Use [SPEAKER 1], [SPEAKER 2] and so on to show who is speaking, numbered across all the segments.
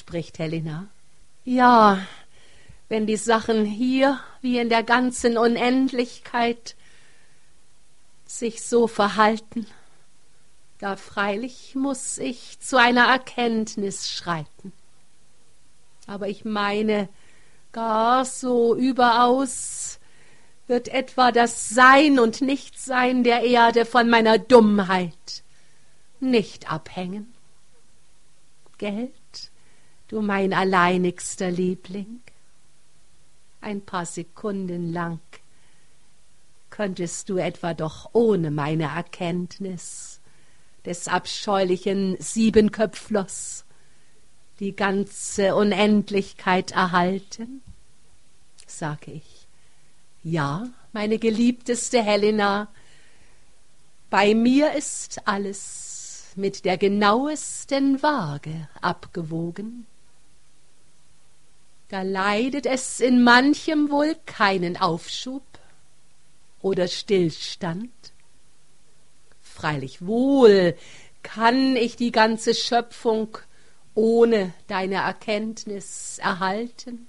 [SPEAKER 1] spricht Helena. Ja, wenn die Sachen hier wie in der ganzen Unendlichkeit sich so verhalten, da freilich muß ich zu einer Erkenntnis schreiten. Aber ich meine, gar so überaus wird etwa das Sein und Nichtsein der Erde von meiner Dummheit nicht abhängen. Gelt, du mein alleinigster Liebling, ein paar Sekunden lang könntest du etwa doch ohne meine Erkenntnis des abscheulichen Siebenköpflers die ganze Unendlichkeit erhalten? Sage ich, ja, meine geliebteste Helena, bei mir ist alles mit der genauesten Waage abgewogen. Da leidet es in manchem wohl keinen Aufschub oder Stillstand. Freilich wohl kann ich die ganze Schöpfung ohne deine Erkenntnis erhalten.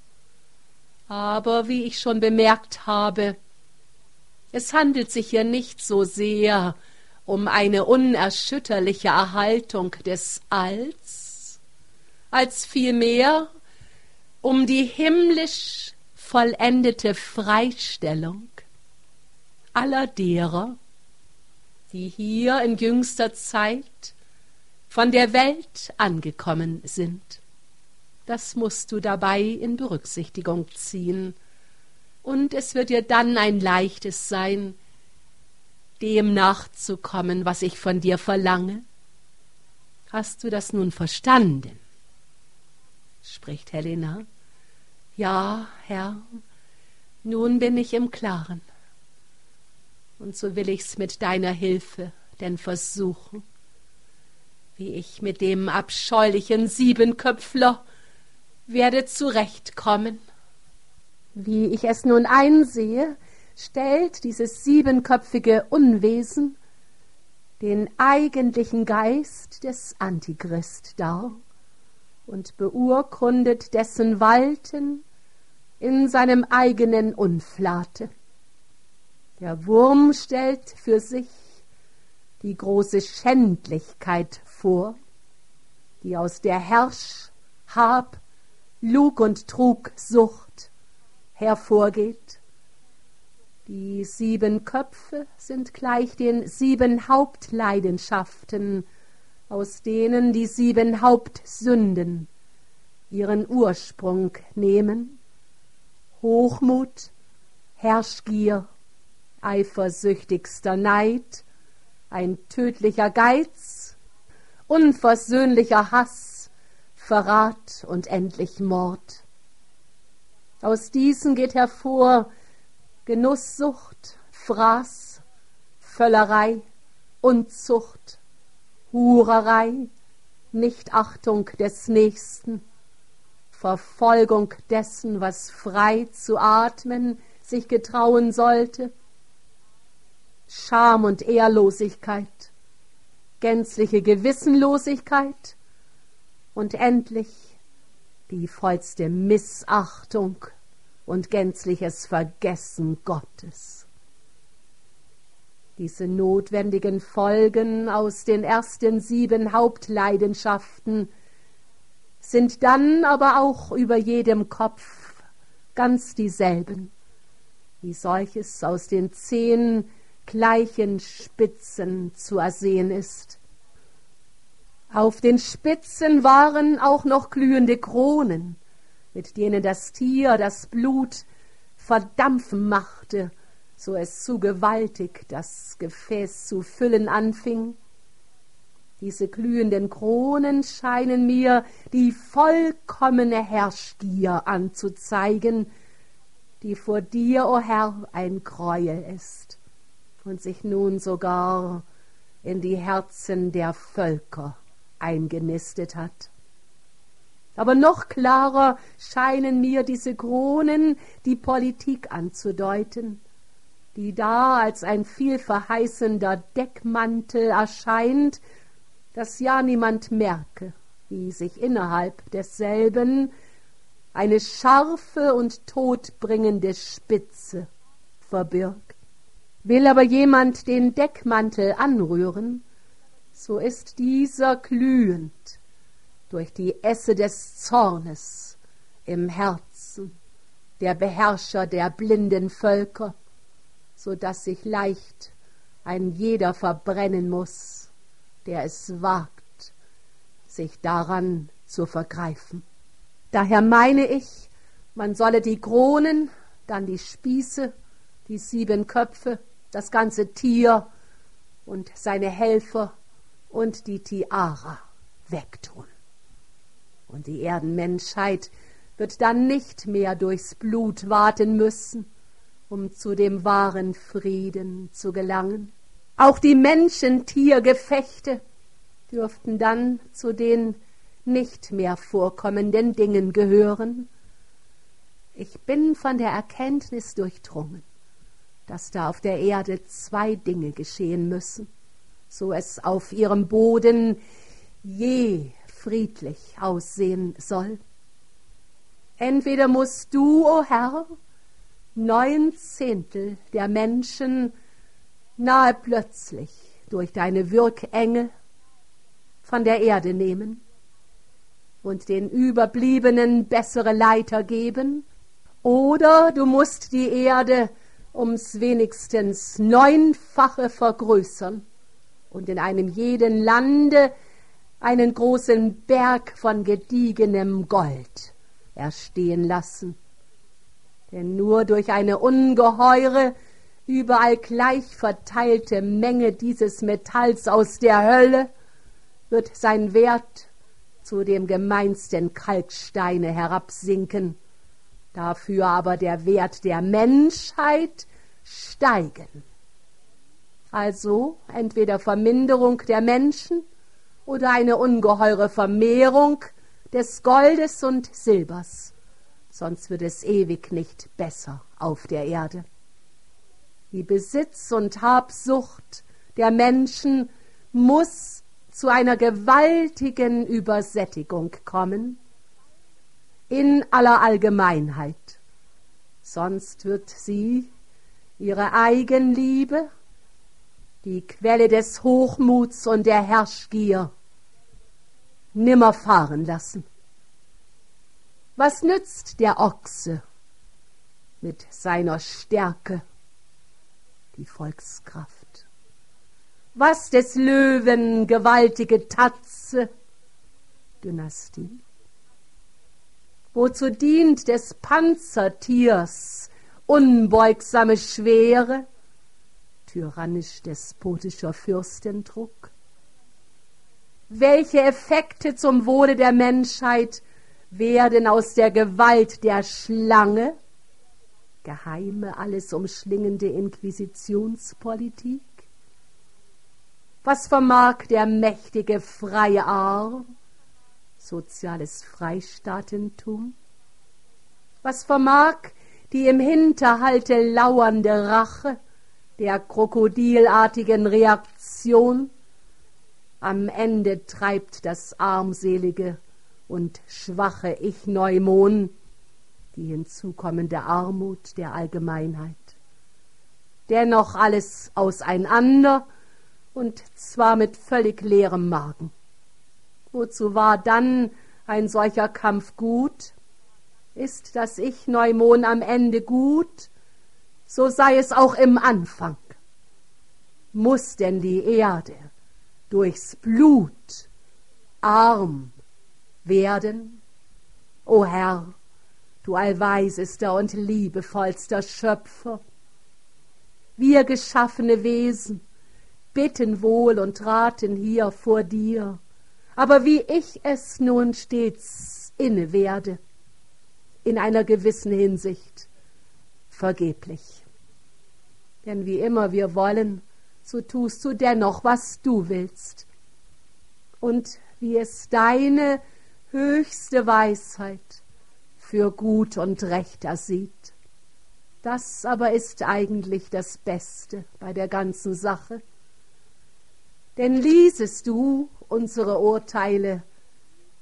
[SPEAKER 1] Aber wie ich schon bemerkt habe, es handelt sich hier nicht so sehr um eine unerschütterliche Erhaltung des Alls, als vielmehr um die himmlisch vollendete Freistellung aller derer, die hier in jüngster Zeit von der Welt angekommen sind. Das mußt du dabei in Berücksichtigung ziehen, und es wird dir dann ein leichtes sein, dem nachzukommen, was ich von dir verlange. Hast du das nun verstanden? Spricht Helena. Ja, Herr, nun bin ich im Klaren. Und so will ich's mit deiner Hilfe denn versuchen, wie ich mit dem abscheulichen Siebenköpfler werde zurechtkommen. Wie ich es nun einsehe, stellt dieses siebenköpfige Unwesen den eigentlichen Geist des Antichrist dar und beurkundet dessen Walten in seinem eigenen Unflate. Der Wurm stellt für sich die große Schändlichkeit vor, die aus der Hab, Lug und Trugsucht hervorgeht. Die 7 Köpfe sind gleich den 7 Hauptleidenschaften, aus denen die 7 Hauptsünden ihren Ursprung nehmen: Hochmut, Herrschgier, eifersüchtigster Neid, ein tödlicher Geiz, unversöhnlicher Hass, Verrat und endlich Mord. Aus diesen geht hervor Genusssucht, Fraß, Völlerei, Unzucht, Hurerei, Nichtachtung des Nächsten, Verfolgung dessen, was frei zu atmen sich getrauen sollte, Scham und Ehrlosigkeit, gänzliche Gewissenlosigkeit und endlich die vollste Missachtung und gänzliches Vergessen Gottes. Diese notwendigen Folgen aus den ersten 7 Hauptleidenschaften sind dann aber auch über jedem Kopf ganz dieselben, wie solches aus den 10 gleichen Spitzen zu ersehen ist. Auf den Spitzen waren auch noch glühende Kronen, mit denen das Tier das Blut verdampfen machte, so es zu gewaltig das Gefäß zu füllen anfing. Diese glühenden Kronen scheinen mir die vollkommene Herrschgier anzuzeigen, die vor dir, o Herr, ein Gräuel ist und sich nun sogar in die Herzen der Völker eingenistet hat. Aber noch klarer scheinen mir diese Kronen die Politik anzudeuten, die da als ein vielverheißender Deckmantel erscheint, dass ja niemand merke, wie sich innerhalb desselben eine scharfe und todbringende Spitze verbirgt. Will aber jemand den Deckmantel anrühren, so ist dieser glühend durch die Esse des Zornes im Herzen der Beherrscher der blinden Völker, so daß sich leicht ein jeder verbrennen muß, der es wagt, sich daran zu vergreifen. Daher meine ich, man solle die Kronen, dann die Spieße, die 7 Köpfe, das ganze Tier und seine Helfer und die Tiara wegtun. Und die Erdenmenschheit wird dann nicht mehr durchs Blut waten müssen, um zu dem wahren Frieden zu gelangen. Auch die Menschen-Tier-Gefechte dürften dann zu den nicht mehr vorkommenden Dingen gehören. Ich bin von der Erkenntnis durchdrungen, dass da auf der Erde 2 Dinge geschehen müssen, so es auf ihrem Boden je friedlich aussehen soll. Entweder musst du, o Herr, 9/10 der Menschen nahe plötzlich durch deine Wirkengel von der Erde nehmen und den Überbliebenen bessere Leiter geben, oder du musst die Erde ums wenigstens 9-fache vergrößern und in einem jeden Lande einen großen Berg von gediegenem Gold erstehen lassen. Denn nur durch eine ungeheure, überall gleich verteilte Menge dieses Metalls aus der Hölle wird sein Wert zu dem gemeinsten Kalksteine herabsinken, dafür aber der Wert der Menschheit steigen. Also entweder Verminderung der Menschen oder eine ungeheure Vermehrung des Goldes und Silbers, sonst wird es ewig nicht besser auf der Erde. Die Besitz- und Habsucht der Menschen muss zu einer gewaltigen Übersättigung kommen, in aller Allgemeinheit, sonst wird sie ihre Eigenliebe, die Quelle des Hochmuts und der Herrschgier, nimmer fahren lassen. Was nützt der Ochse mit seiner Stärke, die Volkskraft? Was des Löwen gewaltige Tatze, Dynastie? Wozu dient des Panzertiers unbeugsame Schwere, tyrannisch-despotischer Fürstendruck? Welche Effekte zum Wohle der Menschheit werden aus der Gewalt der Schlange, geheime, alles umschlingende Inquisitionspolitik? Was vermag der mächtige freie Arm, soziales Freistaatentum? Was vermag die im Hinterhalte lauernde Rache der krokodilartigen Reaktion? Am Ende treibt das armselige und schwache Ich-Neumon die hinzukommende Armut der Allgemeinheit. Dennoch alles auseinander, und zwar mit völlig leerem Magen. Wozu war dann ein solcher Kampf gut? Ist das Ich-Neumon am Ende gut, so sei es auch im Anfang. Muss denn die Erde durchs Blut arm werden? O Herr, du allweisester und liebevollster Schöpfer, wir geschaffene Wesen bitten wohl und raten hier vor dir, aber wie ich es nun stets inne werde, in einer gewissen Hinsicht vergeblich. Denn wie immer wir wollen, so tust du dennoch, was du willst. Und wie es deine höchste Weisheit für gut und recht ersieht. Das aber ist eigentlich das Beste bei der ganzen Sache. Denn ließest du unsere Urteile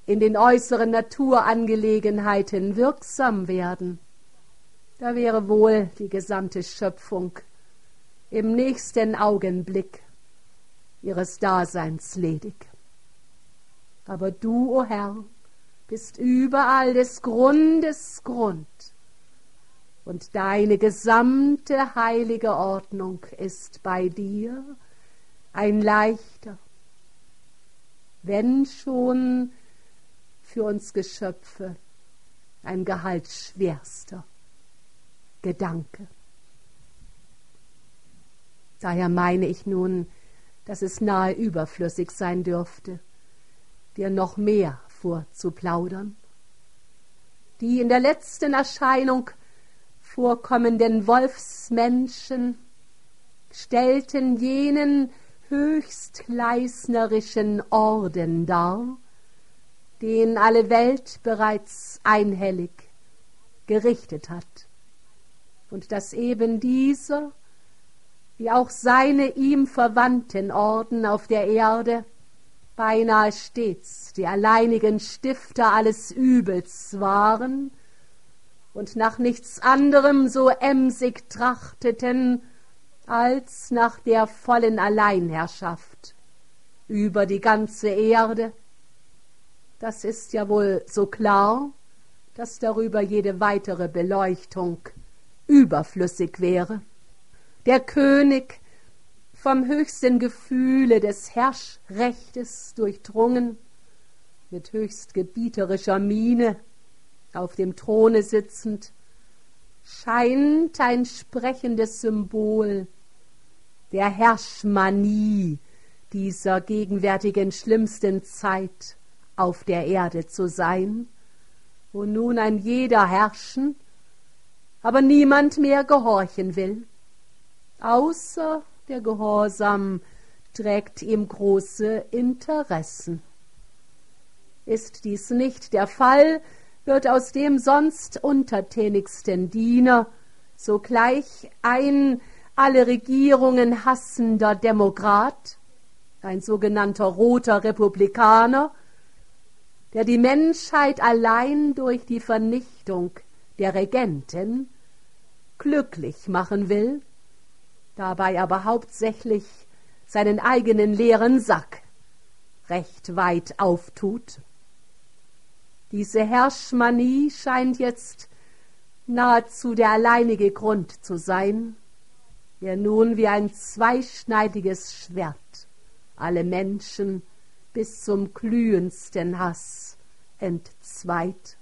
[SPEAKER 1] in den äußeren Naturangelegenheiten wirksam werden, da wäre wohl die gesamte Schöpfung im nächsten Augenblick ihres Daseins ledig. Aber du, o Herr, bist überall des Grundes Grund, und deine gesamte heilige Ordnung ist bei dir ein leichter, wenn schon für uns Geschöpfe ein gehaltsschwerster Gedanke. Daher meine ich nun, dass es nahe überflüssig sein dürfte, dir noch mehr vorzuplaudern. Die in der letzten Erscheinung vorkommenden Wolfsmenschen stellten jenen höchst leisnerischen Orden dar, den alle Welt bereits einhellig gerichtet hat, und dass eben dieser, wie auch seine ihm verwandten Orden auf der Erde, beinahe stets die alleinigen Stifter alles Übels waren und nach nichts anderem so emsig trachteten, als nach der vollen Alleinherrschaft über die ganze Erde. Das ist ja wohl so klar, dass darüber jede weitere Beleuchtung überflüssig wäre. Der König, vom höchsten Gefühle des Herrschrechtes durchdrungen, mit höchst gebieterischer Miene auf dem Throne sitzend, scheint ein sprechendes Symbol der Herrschmanie dieser gegenwärtigen schlimmsten Zeit auf der Erde zu sein, wo nun ein jeder herrschen, aber niemand mehr gehorchen will, außer der Gehorsam trägt ihm große Interessen. Ist dies nicht der Fall, wird aus dem sonst untertänigsten Diener sogleich ein alle Regierungen hassender Demokrat, ein sogenannter roter Republikaner, der die Menschheit allein durch die Vernichtung der Regenten glücklich machen will, dabei aber hauptsächlich seinen eigenen leeren Sack recht weit auftut. Diese Herrschmanie scheint jetzt nahezu der alleinige Grund zu sein, der nun wie ein zweischneidiges Schwert alle Menschen bis zum glühendsten Hass entzweit.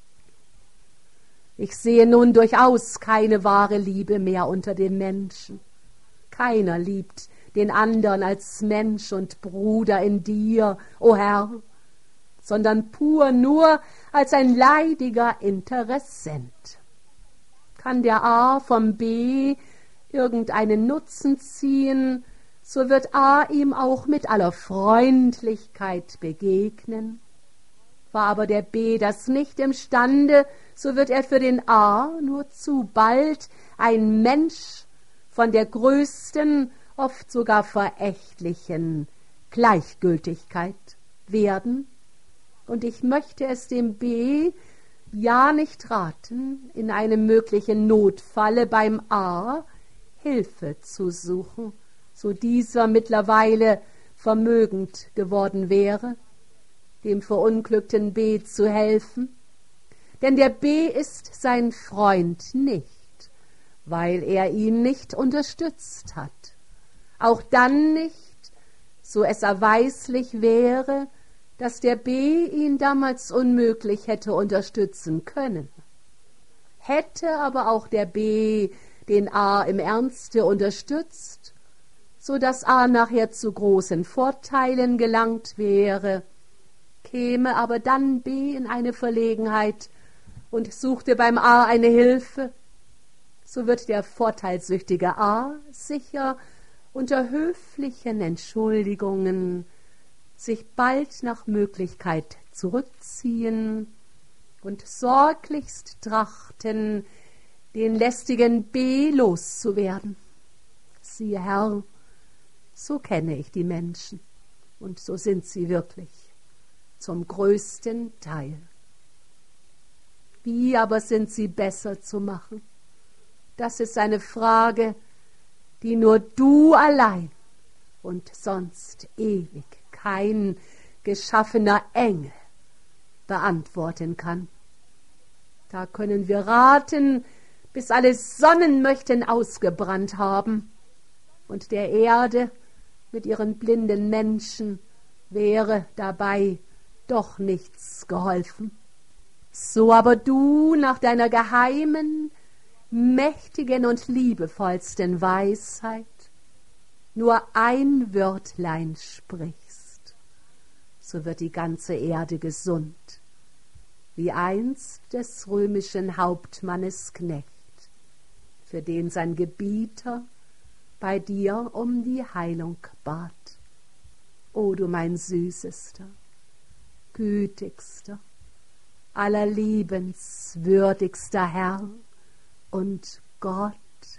[SPEAKER 1] Ich sehe nun durchaus keine wahre Liebe mehr unter den Menschen. Keiner liebt den andern als Mensch und Bruder in dir, o Herr, sondern pur nur als ein leidiger Interessent. Kann der A vom B irgendeinen Nutzen ziehen, so wird A ihm auch mit aller Freundlichkeit begegnen. War aber der B das nicht imstande, so wird er für den A nur zu bald ein Mensch von der größten, oft sogar verächtlichen Gleichgültigkeit werden. Und ich möchte es dem B ja nicht raten, in einem möglichen Notfalle beim A Hilfe zu suchen, so dieser mittlerweile vermögend geworden wäre, dem verunglückten B zu helfen. Denn der B ist sein Freund nicht, weil er ihn nicht unterstützt hat. Auch dann nicht, so es erweislich wäre, dass der B ihn damals unmöglich hätte unterstützen können. Hätte aber auch der B den A im Ernste unterstützt, so dass A nachher zu großen Vorteilen gelangt wäre, käme aber dann B in eine Verlegenheit und suchte beim A eine Hilfe, so wird der vorteilssüchtige A sicher unter höflichen Entschuldigungen sich bald nach Möglichkeit zurückziehen und sorglichst trachten, den lästigen B loszuwerden. Siehe Herr, so kenne ich die Menschen, und so sind sie wirklich. zum größten Teil. Wie aber sind sie besser zu machen? Das ist eine Frage, die nur du allein und sonst ewig kein geschaffener Engel beantworten kann. Da können wir raten, bis alle Sonnen möchten ausgebrannt haben, und der Erde mit ihren blinden Menschen wäre dabei doch nichts geholfen. So aber du nach deiner geheimen, mächtigen und liebevollsten Weisheit nur ein Wörtlein sprichst, so wird die ganze Erde gesund, wie einst des römischen Hauptmannes Knecht, für den sein Gebieter bei dir um die Heilung bat. O du mein süßester, gütigster, allerliebenswürdigster Herr und Gott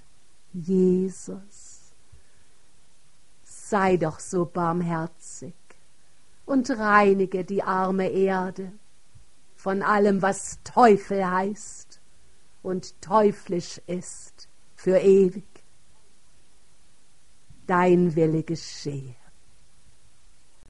[SPEAKER 1] Jesus, sei doch so barmherzig und reinige die arme Erde von allem, was Teufel heißt und teuflisch ist, für ewig. Dein Wille geschehe.